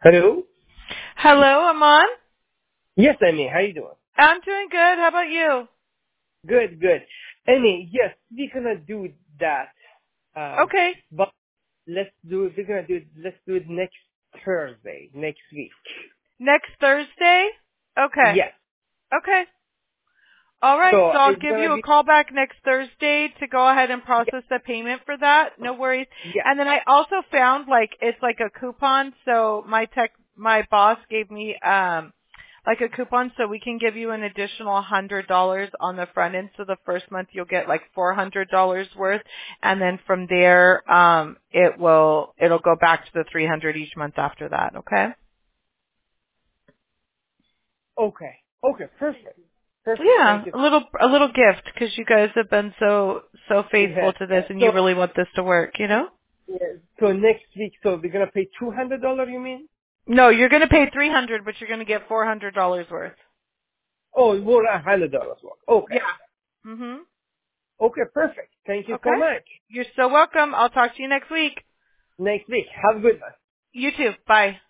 Hello? Hello, Aman. Yes, Amy, how you doing? I'm doing good. How about you? Good, good. Amy, yes, we're gonna do that. Okay. But let's do it next Thursday, next week. Next Thursday? Okay. Yes. Okay. All right. So So I'll it's give gonna you a be, call back next Thursday to go ahead and yes, process the payment for that. No worries. yes. And then I also found it's like a coupon. So my boss gave me like a coupon, so we can give you an additional $100 on the front end. So the first month you'll get like $400 worth, and then from there it'll go back to the 300 each month after that. Okay. Okay. Okay, perfect. Perfect. Yeah, Thank you. a little gift because you guys have been so faithful Yes. to this, and So you really want this to work. You know. yes. So next week, so we're gonna pay $200, you mean? No, you're going to pay 300, but you're going to get $400 worth. Oh, more than $100 more. Okay. Yeah. Mhm. Okay, perfect. Thank you so Okay. much. You're so welcome. I'll talk to you next week. Next week. Have a good one. You too. Bye.